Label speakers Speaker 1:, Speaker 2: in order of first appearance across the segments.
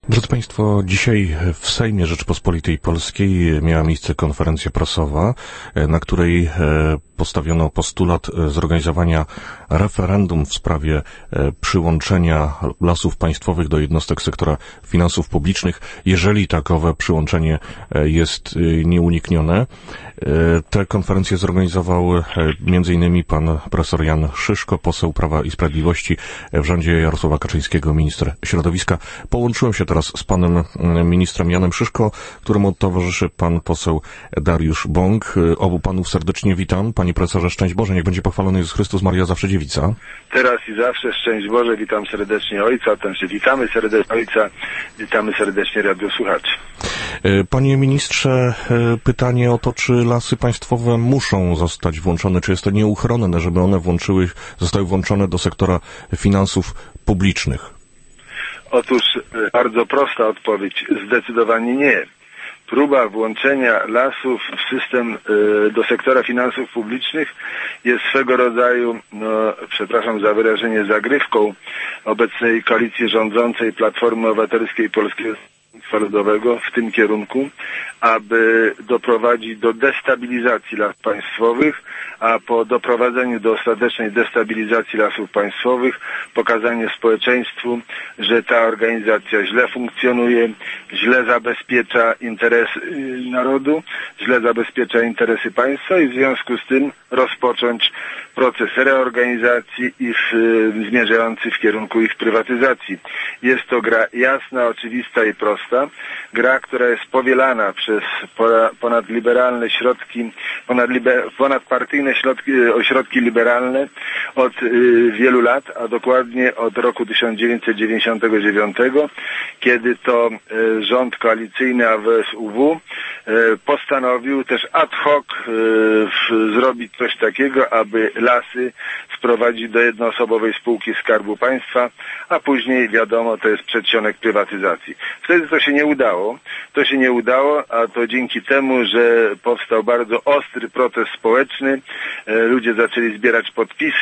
Speaker 1: Drodzy Państwo, dzisiaj w Sejmie Rzeczypospolitej Polskiej miała miejsce konferencja prasowa, na której postawiono postulat zorganizowania referendum w sprawie przyłączenia Lasów Państwowych do jednostek sektora finansów publicznych, jeżeli takowe przyłączenie jest nieuniknione. Tę konferencję zorganizował m.in. pan profesor Jan Szyszko, poseł Prawa i Sprawiedliwości w rządzie Jarosława Kaczyńskiego, minister środowiska. Połączyłem się teraz z panem ministrem Janem Szyszko, któremu towarzyszy pan poseł Dariusz Bąk. Obu panów serdecznie witam. Panie profesorze, szczęść Boże, niech będzie pochwalony Jezus Chrystus, Maria zawsze dziewica.
Speaker 2: Teraz i zawsze, szczęść Boże, witam serdecznie Ojca, witamy serdecznie Ojca, witamy serdecznie radiosłuchaczy.
Speaker 1: Panie ministrze, pytanie o to, czy Lasy Państwowe muszą zostać włączone, czy jest to nieuchronne, żeby one zostały włączone do sektora finansów publicznych?
Speaker 2: Otóż bardzo prosta odpowiedź, zdecydowanie nie. Próba włączenia lasów w system do sektora finansów publicznych jest swego rodzaju, przepraszam za wyrażenie, zagrywką obecnej koalicji rządzącej Platformy Obywatelskiej i Polskiego Stronnictwa Ludowego w tym kierunku, aby doprowadzić do destabilizacji lasów państwowych, a po doprowadzeniu do ostatecznej destabilizacji lasów państwowych pokazanie społeczeństwu, że ta organizacja źle funkcjonuje, źle zabezpiecza interesy narodu, źle zabezpiecza interesy państwa i w związku z tym rozpocząć proces reorganizacji i zmierzający w kierunku ich prywatyzacji. Jest to gra jasna, oczywista i prosta. Gra, która jest powielana przez ponadliberalne środki, ponadpartyjne ośrodki liberalne od wielu lat, a dokładnie od roku 1999, kiedy to rząd koalicyjny AWS-UW postanowił też ad hoc zrobić coś takiego, aby lasy sprowadzić do jednoosobowej spółki Skarbu Państwa, a później wiadomo, to jest przedsionek prywatyzacji. Wtedy to się nie udało. A to dzięki temu, że powstał bardzo ostry protest społeczny, ludzie zaczęli zbierać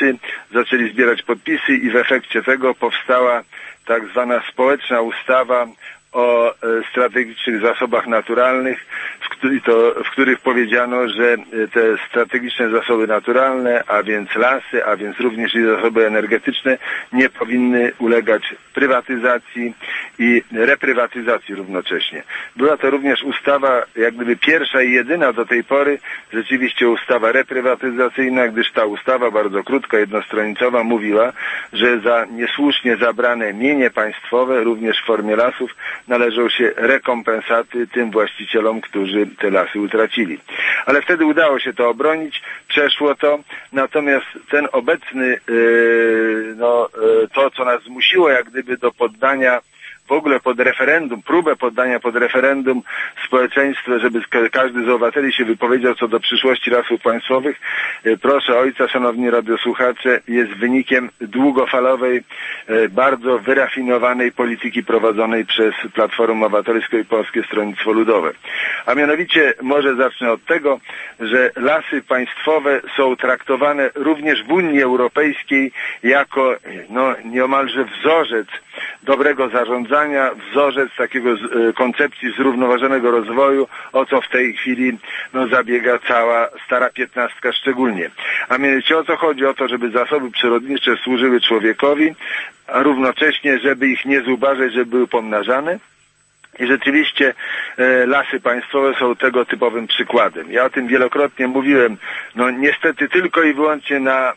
Speaker 2: podpisy i w efekcie tego powstała tak zwana społeczna ustawa o strategicznych zasobach naturalnych, w których powiedziano, że te strategiczne zasoby naturalne, a więc lasy, a więc również i zasoby energetyczne, nie powinny ulegać prywatyzacji i reprywatyzacji równocześnie. Była to również ustawa, jak gdyby pierwsza i jedyna do tej pory, rzeczywiście ustawa reprywatyzacyjna, gdyż ta ustawa, bardzo krótka, jednostronicowa, mówiła, że za niesłusznie zabrane mienie państwowe, również w formie lasów, należą się rekompensaty tym właścicielom, którzy te lasy utracili. Ale wtedy udało się to obronić, przeszło to, natomiast ten obecny, to co nas zmusiło jak gdyby do poddania w ogóle pod referendum, próbę poddania pod referendum społeczeństwa, żeby każdy z obywateli się wypowiedział co do przyszłości lasów państwowych, proszę Ojca, szanowni radiosłuchacze, jest wynikiem długofalowej, bardzo wyrafinowanej polityki prowadzonej przez Platformę Obywatelską i Polskie Stronnictwo Ludowe. A mianowicie może zacznę od tego, że lasy państwowe są traktowane również w Unii Europejskiej jako nieomalże wzorzec dobrego zarządzania, wzorzec takiego koncepcji zrównoważonego rozwoju, o co w tej chwili zabiega cała stara piętnastka szczególnie. A mianowicie o co chodzi? O to, żeby zasoby przyrodnicze służyły człowiekowi, a równocześnie, żeby ich nie zubażać, żeby były pomnażane. I rzeczywiście lasy państwowe są tego typowym przykładem. Ja o tym wielokrotnie mówiłem, niestety tylko i wyłącznie na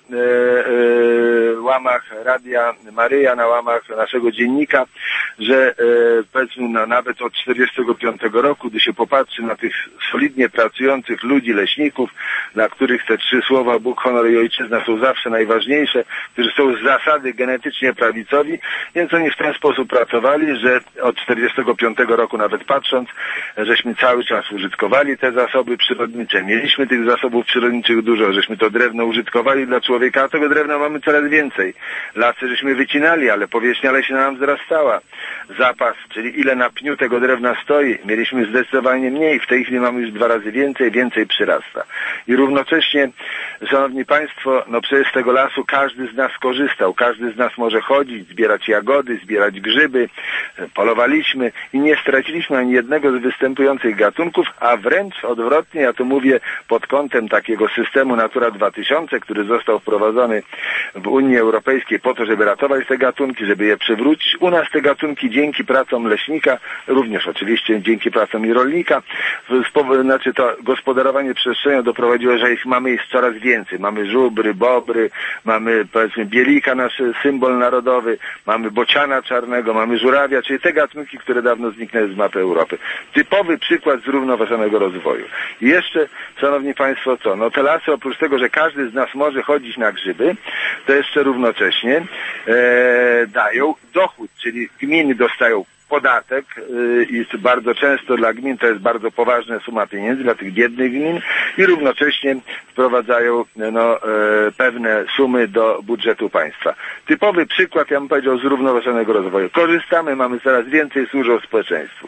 Speaker 2: łamach Radia Maryja, na łamach naszego dziennika, że powiedzmy nawet od 1945 roku, gdy się popatrzy na tych solidnie pracujących ludzi, leśników, dla których te trzy słowa Bóg, honor i ojczyzna są zawsze najważniejsze, którzy są z zasady genetycznie prawicowi, więc oni w ten sposób pracowali, że od 1945 tego roku nawet patrząc, żeśmy cały czas użytkowali te zasoby przyrodnicze. Mieliśmy tych zasobów przyrodniczych dużo, żeśmy to drewno użytkowali dla człowieka, a tego drewna mamy coraz więcej. Lasy żeśmy wycinali, ale powierzchnia leśna nam wzrastała. Zapas, czyli ile na pniu tego drewna stoi, mieliśmy zdecydowanie mniej. W tej chwili mamy już 2 razy więcej przyrasta. I równocześnie, szanowni państwo, no przecież z tego lasu każdy z nas korzystał. Każdy z nas może chodzić, zbierać jagody, zbierać grzyby. Polowaliśmy i nie straciliśmy ani jednego z występujących gatunków, a wręcz odwrotnie, ja to mówię pod kątem takiego systemu Natura 2000, który został wprowadzony w Unii Europejskiej po to, żeby ratować te gatunki, żeby je przywrócić. U nas te gatunki dzięki pracom leśnika, również oczywiście dzięki pracom i rolnika, znaczy to gospodarowanie przestrzenią doprowadziło, że ich mamy coraz więcej. Mamy żubry, bobry, mamy powiedzmy bielika, nasz symbol narodowy, mamy bociana czarnego, mamy żurawia, czyli te gatunki, które dawno zniknęły z mapy Europy. Typowy przykład zrównoważonego rozwoju. I jeszcze, szanowni państwo, co? No te lasy, oprócz tego, że każdy z nas może chodzić na grzyby, to jeszcze równocześnie dają dochód, czyli gminy dostają podatek i bardzo często dla gmin to jest bardzo poważna suma pieniędzy dla tych biednych gmin i równocześnie wprowadzają pewne sumy do budżetu państwa. Typowy przykład, ja bym powiedział, zrównoważonego rozwoju. Korzystamy, mamy coraz więcej, służą społeczeństwu.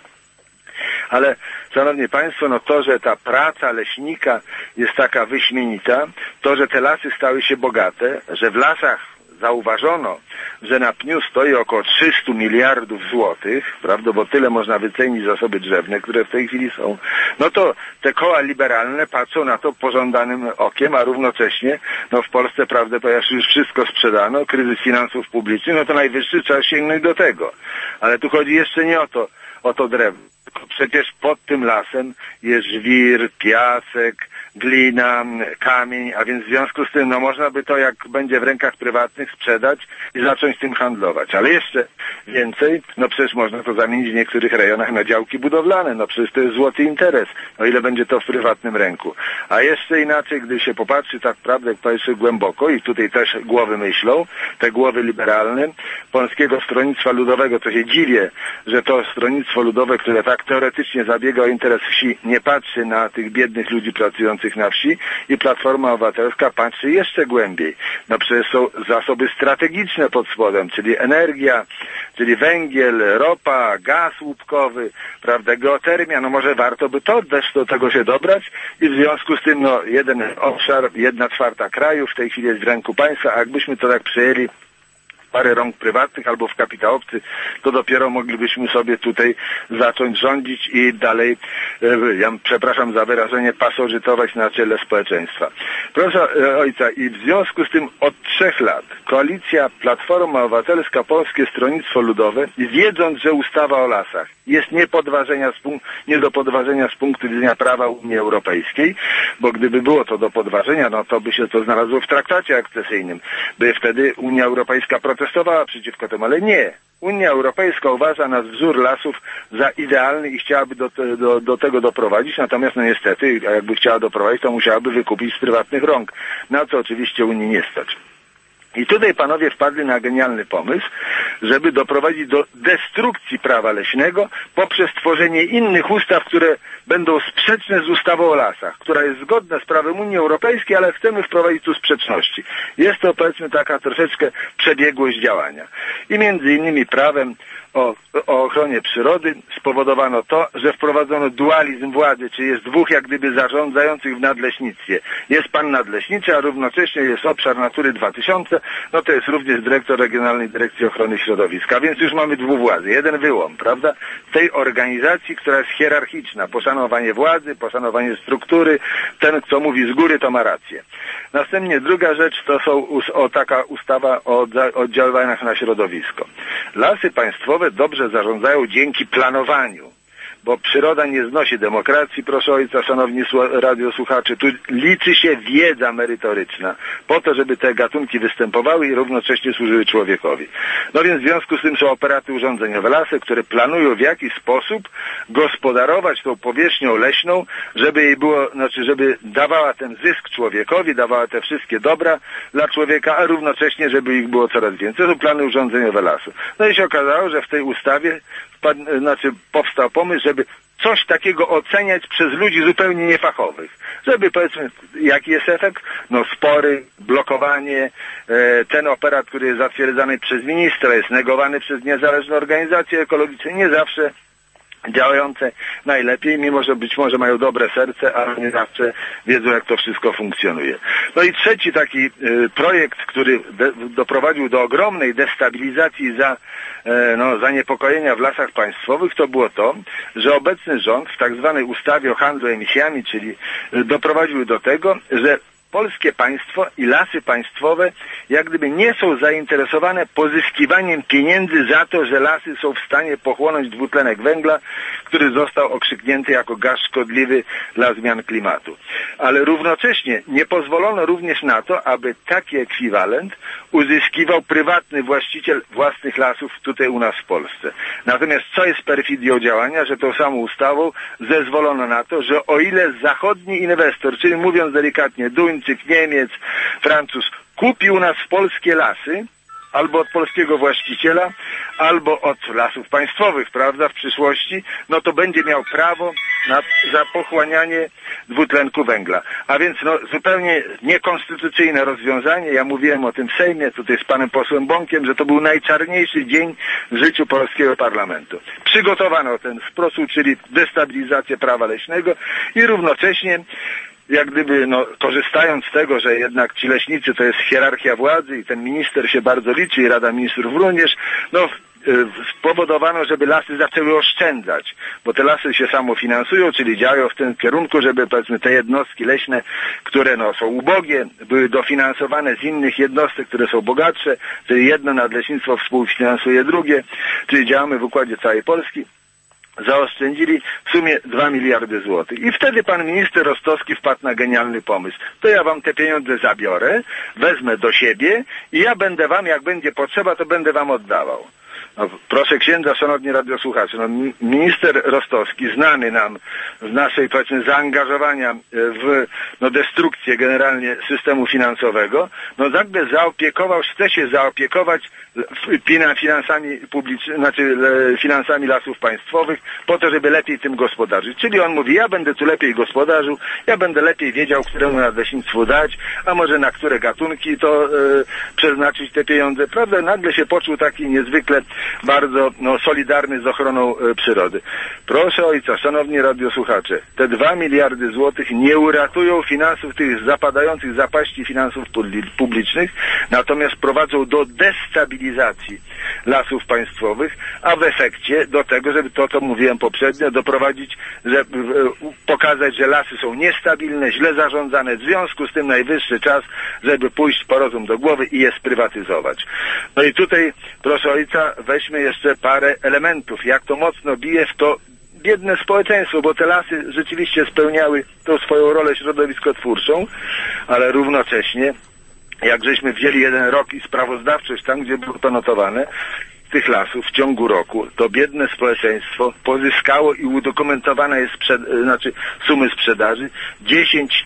Speaker 2: Ale, szanowni państwo, no to, że ta praca leśnika jest taka wyśmienita, to, że te lasy stały się bogate, że w lasach zauważono, że na pniu stoi około 300 miliardów złotych, prawda, bo tyle można wycenić zasoby drzewne, które w tej chwili są, no to te koła liberalne patrzą na to pożądanym okiem, a równocześnie, no w Polsce, prawda, ponieważ już wszystko sprzedano, kryzys finansów publicznych, no to najwyższy czas sięgnąć do tego. Ale tu chodzi jeszcze nie o to drewno. Przecież pod tym lasem jest żwir, piasek, glina, kamień, a więc w związku z tym, no można by to, jak będzie w rękach prywatnych, sprzedać i zacząć tym handlować. Ale jeszcze więcej, no przecież można to zamienić w niektórych rejonach na działki budowlane, no przecież to jest złoty interes, o ile będzie to w prywatnym ręku. A jeszcze inaczej, gdy się popatrzy tak prawdę, jak patrzy głęboko i tutaj też głowy myślą, te głowy liberalne, Polskiego Stronnictwa Ludowego, to się dziwię, że to Stronnictwo Ludowe, które tak teoretycznie zabiega o interes wsi, nie patrzy na tych biednych ludzi pracujących na wsi i Platforma Obywatelska patrzy jeszcze głębiej. No przecież są zasoby strategiczne pod spodem, czyli energia, czyli węgiel, ropa, gaz łupkowy, prawda, geotermia, no może warto by to też do tego się dobrać i w związku z tym, no jeden obszar, 1/4 kraju w tej chwili jest w ręku państwa, a jakbyśmy to tak przejęli parę rąk prywatnych albo w kapitałowcy, to dopiero moglibyśmy sobie tutaj zacząć rządzić i dalej, ja przepraszam za wyrażenie, pasożytować na czele społeczeństwa. Proszę ojca, i w związku z tym od 3 lat koalicja Platforma Obywatelska, Polskie Stronnictwo Ludowe, wiedząc, że ustawa o lasach jest nie do podważenia z punktu widzenia prawa Unii Europejskiej, bo gdyby było to do podważenia, no to by się to znalazło w traktacie akcesyjnym, by wtedy Unia Europejska protestowała przeciwko temu, ale nie. Unia Europejska uważa nasz wzór lasów za idealny i chciałaby do tego doprowadzić, natomiast no niestety, jakby chciała doprowadzić, to musiałaby wykupić z prywatnych rąk, na co oczywiście Unii nie stać. I tutaj panowie wpadli na genialny pomysł, żeby doprowadzić do destrukcji prawa leśnego poprzez tworzenie innych ustaw, które będą sprzeczne z ustawą o lasach, która jest zgodna z prawem Unii Europejskiej, ale chcemy wprowadzić tu sprzeczności. Jest to, powiedzmy, taka troszeczkę przebiegłość działania. I między innymi prawem o ochronie przyrody spowodowano to, że wprowadzono dualizm władzy, czyli jest 2 jak gdyby zarządzających w nadleśnictwie. Jest pan nadleśniczy, a równocześnie jest obszar Natury 2000, no to jest również dyrektor Regionalnej Dyrekcji Ochrony Środowiska, więc już mamy 2 władzy, jeden wyłom, prawda? Tej organizacji, która jest hierarchiczna, poszanowanie władzy, poszanowanie struktury, ten, kto mówi z góry, to ma rację. Następnie druga rzecz to taka ustawa o oddziaływaniach na środowisko. Lasy państwowe dobrze zarządzają dzięki planowaniu, bo przyroda nie znosi demokracji, proszę ojca, szanowni radiosłuchacze, tu liczy się wiedza merytoryczna, po to, żeby te gatunki występowały i równocześnie służyły człowiekowi. No więc w związku z tym są operaty urządzeniowe lasy, które planują w jaki sposób gospodarować tą powierzchnią leśną, żeby jej było, żeby dawała ten zysk człowiekowi, dawała te wszystkie dobra dla człowieka, a równocześnie, żeby ich było coraz więcej. To są plany urządzeniowe lasu. No i się okazało, że w tej ustawie powstał pomysł, żeby coś takiego oceniać przez ludzi zupełnie niefachowych. Żeby, powiedzmy, jaki jest efekt? No spory, blokowanie, ten operat, który jest zatwierdzany przez ministra, jest negowany przez niezależne organizacje ekologiczne, nie zawsze działające najlepiej, mimo że być może mają dobre serce, ale nie zawsze wiedzą, jak to wszystko funkcjonuje. No i trzeci taki projekt, który doprowadził do ogromnej destabilizacji i zaniepokojenia w lasach państwowych, to było to, że obecny rząd w tak zwanej ustawie o handlu emisjami, czyli doprowadził do tego, że polskie państwo i lasy państwowe jak gdyby nie są zainteresowane pozyskiwaniem pieniędzy za to, że lasy są w stanie pochłonąć dwutlenek węgla, który został okrzyknięty jako gaz szkodliwy dla zmian klimatu. Ale równocześnie nie pozwolono również na to, aby taki ekwiwalent uzyskiwał prywatny właściciel własnych lasów tutaj u nas w Polsce. Natomiast co jest perfidią działania, że tą samą ustawą zezwolono na to, że o ile zachodni inwestor, czyli mówiąc delikatnie Duńczyk, Niemiec, Francuz, kupił nas polskie lasy, albo od polskiego właściciela, albo od lasów państwowych, prawda, w przyszłości, no to będzie miał prawo za pochłanianie dwutlenku węgla. A więc zupełnie niekonstytucyjne rozwiązanie. Ja mówiłem o tym w Sejmie, tutaj z panem posłem Bąkiem, że to był najczarniejszy dzień w życiu polskiego parlamentu. Przygotowano ten sposób, czyli destabilizację prawa leśnego i równocześnie jak gdyby, korzystając z tego, że jednak ci leśnicy to jest hierarchia władzy i ten minister się bardzo liczy i Rada Ministrów również, spowodowano, żeby lasy zaczęły oszczędzać, bo te lasy się samofinansują, czyli działają w tym kierunku, żeby, powiedzmy, te jednostki leśne, które są ubogie, były dofinansowane z innych jednostek, które są bogatsze, czyli jedno nadleśnictwo współfinansuje drugie, czyli działamy w układzie całej Polski. Zaoszczędzili w sumie 2 miliardy złotych. I wtedy pan minister Rostowski wpadł na genialny pomysł. To ja wam te pieniądze zabiorę, wezmę do siebie i ja będę wam, jak będzie potrzeba, to będę wam oddawał. Proszę księdza, szanowni radiosłuchacze, minister Rostowski, znany nam z naszej, powiedzmy, zaangażowania w destrukcję generalnie systemu finansowego, nagle chce się zaopiekować finansami publicznymi, finansami lasów państwowych po to, żeby lepiej tym gospodarzyć. Czyli on mówi, ja będę tu lepiej gospodarzył, ja będę lepiej wiedział, któremu nadleśnictwu dać, a może na które gatunki to przeznaczyć te pieniądze. Prawda? Nagle się poczuł taki niezwykle bardzo solidarny z ochroną przyrody. Proszę ojca, szanowni radiosłuchacze, te 2 miliardy złotych nie uratują finansów, tych zapadających zapaści finansów publicznych, natomiast prowadzą do destabilizacji lasów państwowych, a w efekcie do tego, żeby to, co mówiłem poprzednio, doprowadzić, pokazać, że lasy są niestabilne, źle zarządzane, w związku z tym najwyższy czas, żeby pójść po rozum do głowy i je sprywatyzować. No i tutaj, proszę ojca, weźmy jeszcze parę elementów, jak to mocno bije w to biedne społeczeństwo, bo te lasy rzeczywiście spełniały tą swoją rolę środowiskotwórczą, ale równocześnie, jak żeśmy wzięli jeden rok i sprawozdawczość tam, gdzie było to notowane, tych lasów w ciągu roku, to biedne społeczeństwo pozyskało i udokumentowane jest sumy sprzedaży 10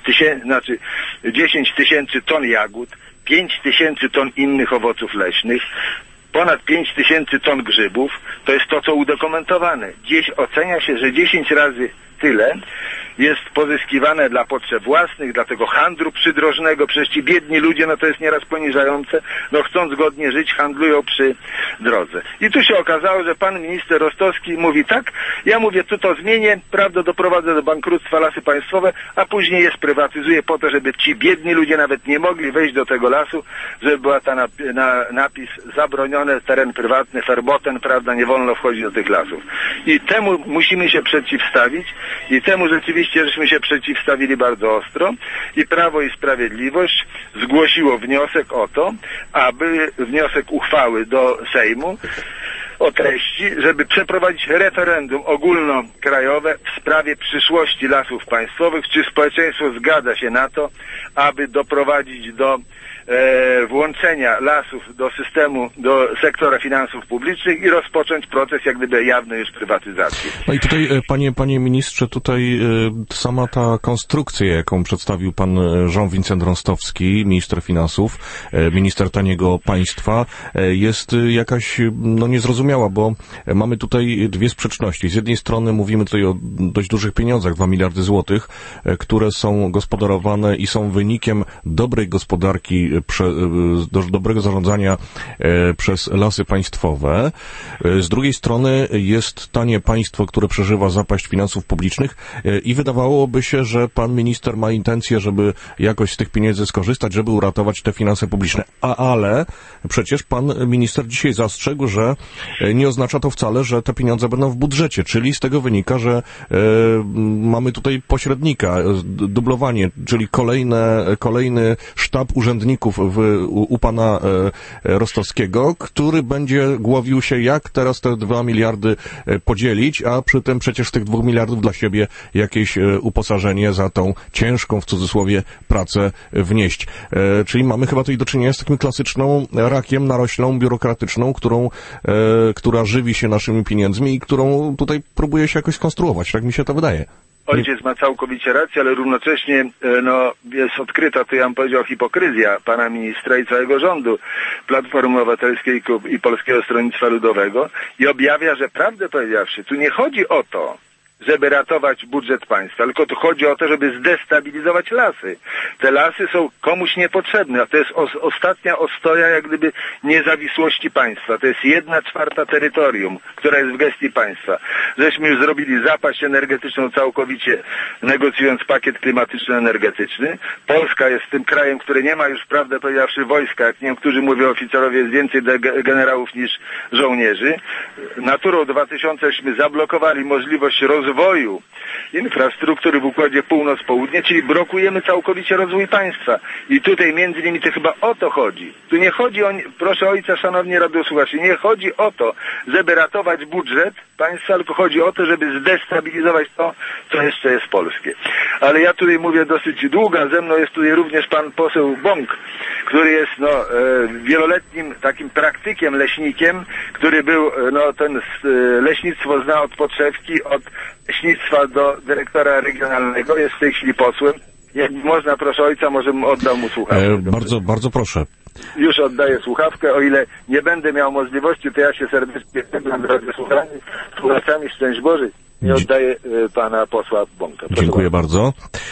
Speaker 2: tysięcy ton jagód, 5 tysięcy ton innych owoców leśnych, ponad 5 tysięcy ton grzybów, to jest to, co udokumentowane. Dziś ocenia się, że 10 razy tyle jest pozyskiwane dla potrzeb własnych, dla tego handlu przydrożnego. Przecież ci biedni ludzie, to jest nieraz poniżające, chcąc godnie żyć, handlują przy drodze. I tu się okazało, że pan minister Rostowski mówi tak, ja mówię, tu to zmienię, prawda, doprowadzę do bankructwa lasy państwowe, a później je sprywatyzuję po to, żeby ci biedni ludzie nawet nie mogli wejść do tego lasu, żeby była ta napis zabronione, teren prywatny, verboten, prawda, nie wolno wchodzić do tych lasów. I temu musimy się przeciwstawić i temu rzeczywiście żeśmy się przeciwstawili bardzo ostro i Prawo i Sprawiedliwość zgłosiło wniosek o to, aby wniosek uchwały do Sejmu o treści, żeby przeprowadzić referendum ogólnokrajowe w sprawie przyszłości lasów państwowych, czy społeczeństwo zgadza się na to, aby doprowadzić do włączenia lasów do systemu, do sektora finansów publicznych i rozpocząć proces jak gdyby jawnej już prywatyzacji.
Speaker 1: No i tutaj, panie ministrze, tutaj sama ta konstrukcja, jaką przedstawił pan Jean-Vincent Rostowski, minister finansów, minister taniego państwa, jest jakaś niezrozumiała, bo mamy tutaj dwie sprzeczności. Z jednej strony mówimy tutaj o dość dużych pieniądzach, 2 miliardy złotych, które są gospodarowane i są wynikiem dobrej gospodarki, dobrego zarządzania przez Lasy Państwowe. Z drugiej strony jest tanie państwo, które przeżywa zapaść finansów publicznych i wydawałoby się, że pan minister ma intencję, żeby jakoś z tych pieniędzy skorzystać, żeby uratować te finanse publiczne. Ale przecież pan minister dzisiaj zastrzegł, że nie oznacza to wcale, że te pieniądze będą w budżecie, czyli z tego wynika, że mamy tutaj pośrednika, dublowanie, czyli kolejny sztab urzędników u pana Rostowskiego, który będzie głowił się, jak teraz te 2 miliardy podzielić, a przy tym przecież z tych 2 miliardów dla siebie jakieś uposażenie za tą ciężką, w cudzysłowie, pracę wnieść. Czyli mamy chyba tutaj do czynienia z takim klasyczną rakiem, naroślą biurokratyczną, która żywi się naszymi pieniędzmi i którą tutaj próbuje się jakoś skonstruować. Tak mi się to wydaje.
Speaker 2: Ojciec ma całkowicie rację, ale równocześnie jest odkryta, to ja bym powiedział, hipokryzja pana ministra i całego rządu Platformy Obywatelskiej i Polskiego Stronnictwa Ludowego i objawia, że prawdę powiedziawszy, tu nie chodzi o to, żeby ratować budżet państwa, tylko tu chodzi o to, żeby zdestabilizować lasy. Te lasy są komuś niepotrzebne, a to jest ostatnia ostoja jak gdyby niezawisłości państwa. To jest 1/4 terytorium, która jest w gestii państwa. Żeśmy już zrobili zapaść energetyczną całkowicie, negocjując pakiet klimatyczno-energetyczny. Polska jest tym krajem, który nie ma już, prawdę powiedziawszy, wojska, jak niektórzy mówią oficerowie, jest więcej generałów niż żołnierzy. Naturą 2000śmy zablokowali możliwość rozwoju infrastruktury w układzie północ-południe, czyli blokujemy całkowicie rozwój państwa. I tutaj między innymi to chyba o to chodzi. Tu nie chodzi o, proszę ojca, szanowni radiosłuchacze, nie chodzi o to, żeby ratować budżet państwa, tylko chodzi o to, żeby zdestabilizować to, co jeszcze jest polskie. Ale ja tutaj mówię dosyć długo, a ze mną jest tutaj również pan poseł Bąk, który jest wieloletnim takim praktykiem, leśnikiem, który był, leśnictwo zna od podszewki, od leśnictwa do dyrektora regionalnego, jest w tej chwili posłem. Jak można, proszę ojca, może bym oddał mu słuchawkę.
Speaker 1: Bardzo proszę.
Speaker 2: Już oddaję słuchawkę, o ile nie będę miał możliwości, to ja się serdecznie żegnam, drodzy słuchaczami, szczęść Boże. Nie oddaję pana posła Bąka.
Speaker 1: Dziękuję bardzo.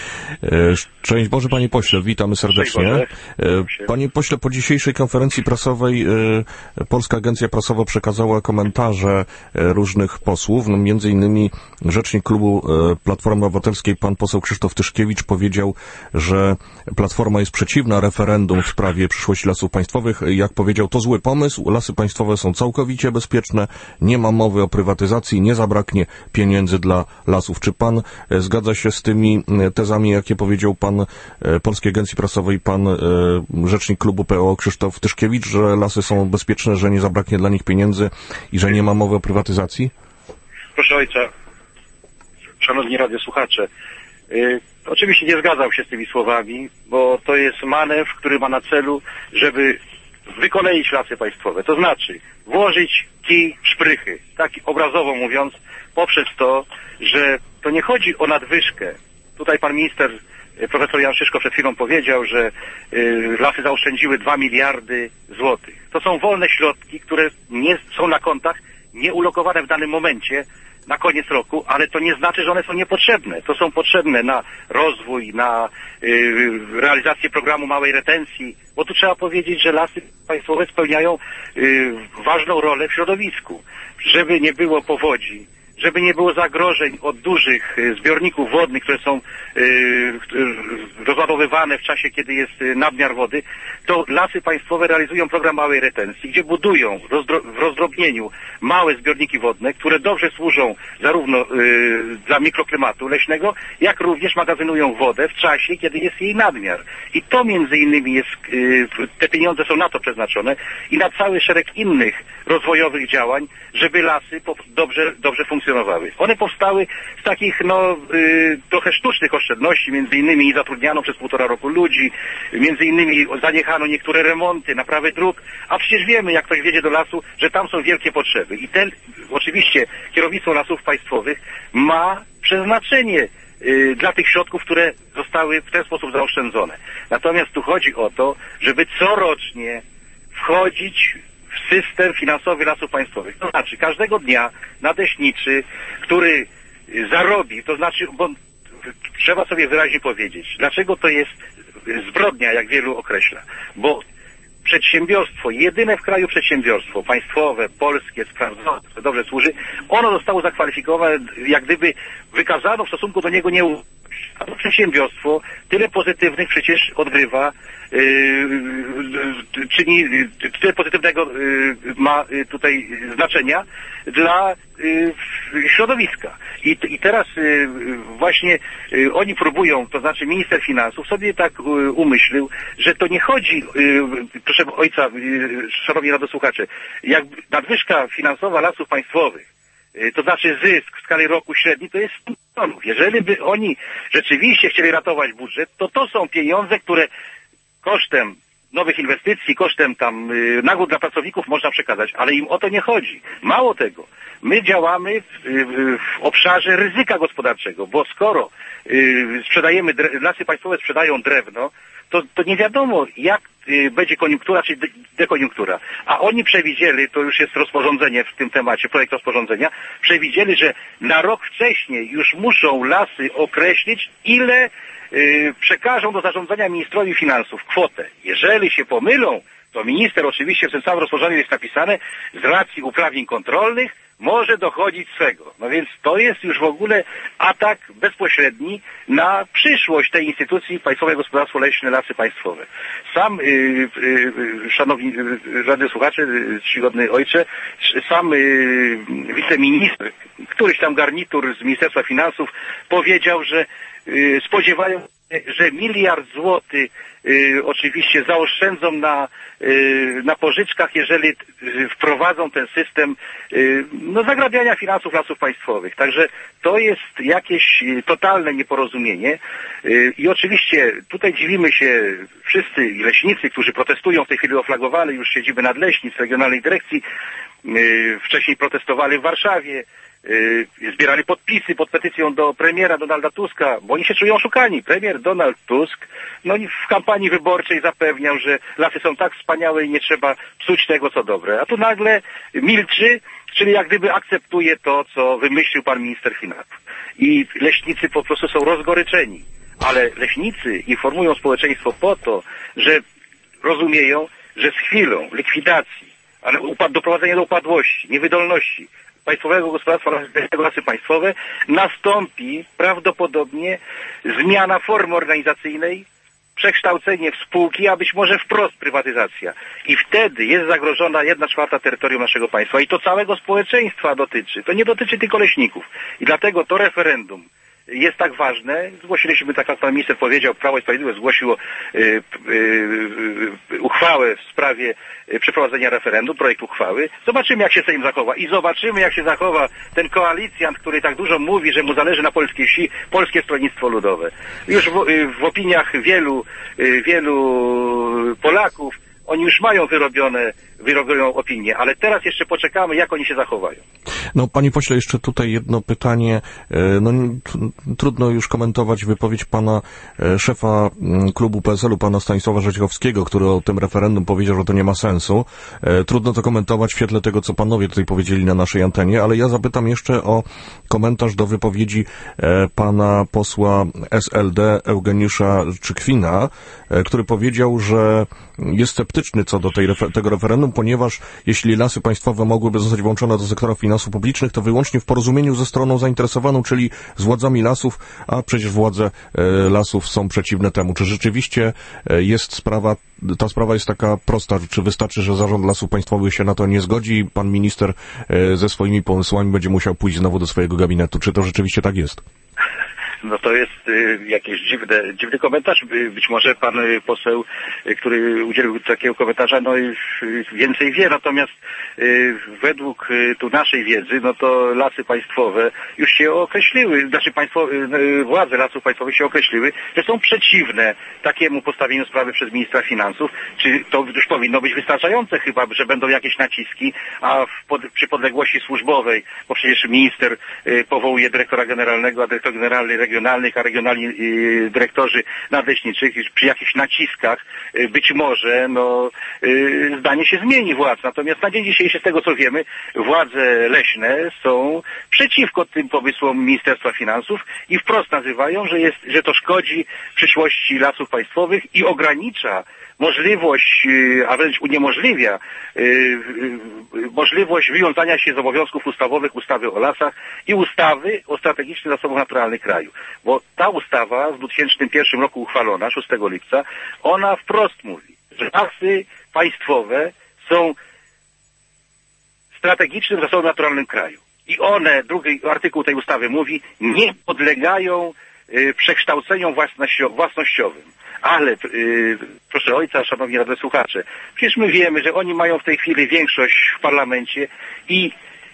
Speaker 1: Szczęść Boże, panie pośle, witamy serdecznie. Panie pośle, po dzisiejszej konferencji prasowej Polska Agencja Prasowa przekazała komentarze różnych posłów. Między innymi rzecznik klubu Platformy Obywatelskiej, pan poseł Krzysztof Tyszkiewicz, powiedział, że Platforma jest przeciwna referendum w sprawie przyszłości lasów państwowych. Jak powiedział, to zły pomysł. Lasy państwowe są całkowicie bezpieczne. Nie ma mowy o prywatyzacji. Nie zabraknie pieniędzy dla lasów. Czy pan zgadza się z tymi tezami, jakie powiedział pan Polskiej Agencji Prasowej, pan rzecznik klubu PO Krzysztof Tyszkiewicz, że lasy są bezpieczne, że nie zabraknie dla nich pieniędzy i że nie ma mowy o prywatyzacji?
Speaker 3: Proszę ojca, szanowni radiosłuchacze, oczywiście nie zgadzam się z tymi słowami, bo to jest manewr, który ma na celu, żeby wykoleić lasy państwowe. To znaczy włożyć kij w szprychy, tak obrazowo mówiąc, poprzez to, że to nie chodzi o nadwyżkę. Tutaj pan minister, profesor Jan Szyszko przed chwilą powiedział, że lasy zaoszczędziły 2 miliardy złotych. To są wolne środki, które nie są na kontach, nie ulokowane w danym momencie, na koniec roku, ale to nie znaczy, że one są niepotrzebne. To są potrzebne na rozwój, na realizację programu małej retencji, bo tu trzeba powiedzieć, że lasy państwowe spełniają ważną rolę w środowisku. Żeby nie było powodzi, żeby nie było zagrożeń od dużych zbiorników wodnych, które są rozładowywane w czasie, kiedy jest nadmiar wody, to lasy państwowe realizują program małej retencji, gdzie budują w rozdrobnieniu małe zbiorniki wodne, które dobrze służą zarówno dla mikroklimatu leśnego, jak również magazynują wodę w czasie, kiedy jest jej nadmiar. I to między innymi jest, te pieniądze są na to przeznaczone i na cały szereg innych rozwojowych działań, żeby lasy dobrze funkcjonowały. funkcjonowały. One powstały z takich, trochę sztucznych oszczędności, między innymi zatrudniano przez 1,5 roku ludzi, między innymi zaniechano niektóre remonty, naprawy dróg, a przecież wiemy, jak ktoś wjedzie do lasu, że tam są wielkie potrzeby. I oczywiście kierownictwo Lasów Państwowych ma przeznaczenie dla tych środków, które zostały w ten sposób zaoszczędzone. Natomiast tu chodzi o to, żeby corocznie wchodzić w system finansowy Lasów Państwowych. To znaczy każdego dnia nadleśniczy, który zarobi, to znaczy, bo trzeba sobie wyraźnie powiedzieć, dlaczego to jest zbrodnia, jak wielu określa. Bo przedsiębiorstwo, jedyne w kraju przedsiębiorstwo państwowe, polskie, sprawdzone, które dobrze służy, ono zostało zakwalifikowane, jak gdyby wykazano w stosunku do niego nieufność. A to przedsiębiorstwo tyle pozytywnych przecież odgrywa, czyni, tyle pozytywnego ma tutaj znaczenia dla środowiska. I teraz właśnie oni próbują, to znaczy minister finansów sobie tak umyślił, że to nie chodzi, proszę ojca, szanowni radosłuchacze, jak nadwyżka finansowa Lasów Państwowych, to znaczy zysk w skali roku średni to jest 100 milionów. Jeżeli by oni rzeczywiście chcieli ratować budżet, to są pieniądze, które kosztem nowych inwestycji, kosztem tam nagród dla pracowników można przekazać, ale im o to nie chodzi. Mało tego, my działamy w obszarze ryzyka gospodarczego, bo skoro sprzedajemy, Lasy Państwowe sprzedają drewno, to nie wiadomo, jak będzie koniunktura czy dekoniunktura. A oni przewidzieli, to już jest rozporządzenie w tym temacie, projekt rozporządzenia, przewidzieli, że na rok wcześniej już muszą lasy określić, ile przekażą do zarządzania ministrowi finansów kwotę. Jeżeli się pomylą, to minister oczywiście w tym samym rozporządzeniu jest napisane, z racji uprawnień kontrolnych może dochodzić swego. No więc to jest już w ogóle atak bezpośredni na przyszłość tej instytucji Państwowe Gospodarstwo Leśne Lasy Państwowe. Sam, szanowni radiosłuchacze, czcigodny ojcze, sam wiceminister, któryś tam garnitur z Ministerstwa Finansów powiedział, że spodziewają się, że 1 miliard złotych oczywiście zaoszczędzą na pożyczkach, jeżeli wprowadzą ten system zagrabiania finansów Lasów Państwowych. Także to jest jakieś totalne nieporozumienie i oczywiście tutaj dziwimy się wszyscy leśnicy, którzy protestują, w tej chwili oflagowali już siedziby nadleśnictw, regionalnej dyrekcji, wcześniej protestowali w Warszawie, zbierali podpisy pod petycją do premiera Donalda Tuska, bo oni się czują oszukani. Premier Donald Tusk w kampanii wyborczej zapewniał, że lasy są tak wspaniałe i nie trzeba psuć tego, co dobre. A tu nagle milczy, czyli jak gdyby akceptuje to, co wymyślił pan minister finansów. I leśnicy po prostu są rozgoryczeni. Ale leśnicy informują społeczeństwo po to, że rozumieją, że z chwilą likwidacji, ale doprowadzenia do upadłości, niewydolności Państwowego Gospodarstwa Leśnego Lasy Państwowe nastąpi prawdopodobnie zmiana formy organizacyjnej, przekształcenie w spółki, a być może wprost prywatyzacja. I wtedy jest zagrożona 1/4 terytorium naszego państwa. I to całego społeczeństwa dotyczy. To nie dotyczy tylko leśników. I dlatego to referendum jest tak ważne. Zgłosiliśmy, tak jak pan minister powiedział, Prawo i Sprawiedliwość zgłosiło uchwałę w sprawie przeprowadzenia referendum, projekt uchwały. Zobaczymy, jak się Sejm zachowa. I zobaczymy, jak się zachowa ten koalicjant, który tak dużo mówi, że mu zależy na polskiej wsi, Polskie Stronnictwo Ludowe. Już w opiniach wielu Polaków oni już mają wyrobioną opinię, ale teraz jeszcze poczekamy, jak oni się zachowają.
Speaker 1: No, panie pośle, jeszcze tutaj jedno pytanie. Trudno już komentować wypowiedź pana szefa klubu PSL-u, pana Stanisława Rzeczkowskiego, który o tym referendum powiedział, że to nie ma sensu. Trudno to komentować w świetle tego, co panowie tutaj powiedzieli na naszej antenie, ale ja zapytam jeszcze o komentarz do wypowiedzi pana posła SLD Eugeniusza Czykwina, który powiedział, że jest sceptyczny co do tego referendum, ponieważ jeśli lasy państwowe mogłyby zostać włączone do sektora finansów publicznych, to wyłącznie w porozumieniu ze stroną zainteresowaną, czyli z władzami lasów, a przecież władze lasów są przeciwne temu. Czy rzeczywiście ta sprawa jest taka prosta? Czy wystarczy, że Zarząd Lasów Państwowych się na to nie zgodzi i pan minister ze swoimi pomysłami będzie musiał pójść znowu do swojego gabinetu? Czy to rzeczywiście tak jest?
Speaker 3: No to jest jakiś dziwny komentarz. Być może pan poseł, który udzielił takiego komentarza, no już więcej wie. Natomiast według tu naszej wiedzy, no to lasy państwowe już się określiły, władze lasów państwowych się określiły, że są przeciwne takiemu postawieniu sprawy przez ministra finansów. Czy to już powinno być wystarczające chyba, że będą jakieś naciski, a przy podległości służbowej, bo przecież minister powołuje dyrektora generalnego, a dyrektor generalny regionalnych, a regionalni dyrektorzy nadleśniczych, przy jakichś naciskach być może zdanie się zmieni władz. Natomiast na dzień dzisiejszy, z tego co wiemy, władze leśne są przeciwko tym pomysłom Ministerstwa Finansów i wprost nazywają, że to szkodzi przyszłości lasów państwowych i ogranicza możliwość, a wręcz uniemożliwia możliwość wywiązania się z obowiązków ustawowych ustawy o lasach i ustawy o strategicznych zasobach naturalnych kraju. Bo ta ustawa w 2001 roku uchwalona, 6 lipca, ona wprost mówi, że lasy państwowe są strategicznym zasobem naturalnym kraju. I one, drugi artykuł tej ustawy mówi, nie podlegają przekształceniom własnościowym. Ale, proszę ojca, szanowni radiosłuchacze, przecież my wiemy, że oni mają w tej chwili większość w parlamencie i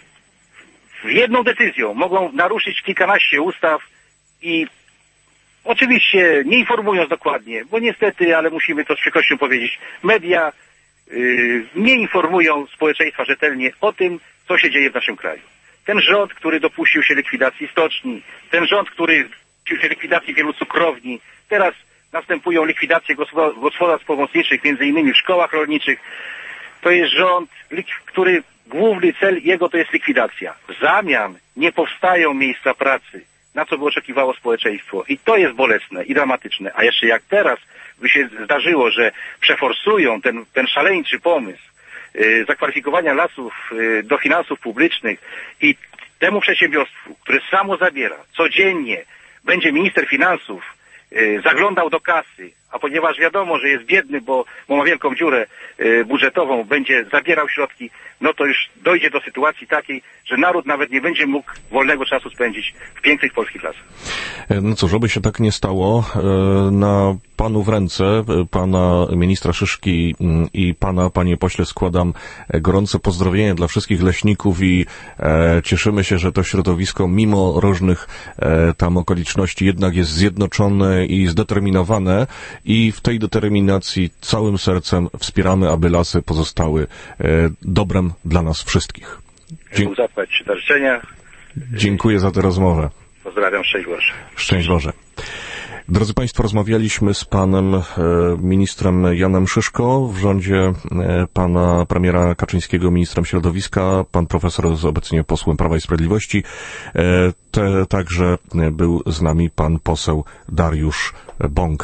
Speaker 3: jedną decyzją mogą naruszyć kilkanaście ustaw i oczywiście nie informując dokładnie, bo niestety, ale musimy to z przykrością powiedzieć, media nie informują społeczeństwa rzetelnie o tym, co się dzieje w naszym kraju. Ten rząd, który dopuścił się likwidacji stoczni, ten rząd, który dopuścił się likwidacji wielu cukrowni, teraz następują likwidacje gospodarstw pomocniczych, między innymi w szkołach rolniczych. To jest rząd, który główny cel jego to jest likwidacja. W zamian nie powstają miejsca pracy, na co by oczekiwało społeczeństwo. I to jest bolesne i dramatyczne. A jeszcze jak teraz by się zdarzyło, że przeforsują ten szaleńczy pomysł zakwalifikowania lasów do finansów publicznych i temu przedsiębiorstwu, które samo zabiera, codziennie będzie minister finansów zaglądał do kasy, a ponieważ wiadomo, że jest biedny, bo ma wielką dziurę budżetową, będzie zabierał środki, no to już dojdzie do sytuacji takiej, że naród nawet nie będzie mógł wolnego czasu spędzić w pięknych polskich lasach.
Speaker 1: No cóż, żeby się tak nie stało, na panu w ręce, pana ministra Szyszki i pana, panie pośle, składam gorące pozdrowienia dla wszystkich leśników i cieszymy się, że to środowisko mimo różnych tam okoliczności jednak jest zjednoczone i zdeterminowane i w tej determinacji całym sercem wspieramy, aby lasy pozostały dobrem dla nas wszystkich.
Speaker 3: Zapłać do życzenia.
Speaker 1: Dziękuję za tę rozmowę.
Speaker 3: Pozdrawiam, szczęść Boże.
Speaker 1: Szczęść Boże. Drodzy Państwo, rozmawialiśmy z panem ministrem Janem Szyszko w rządzie pana premiera Kaczyńskiego, ministrem środowiska. Pan profesor jest obecnie posłem Prawa i Sprawiedliwości. Także był z nami pan poseł Dariusz Bąk.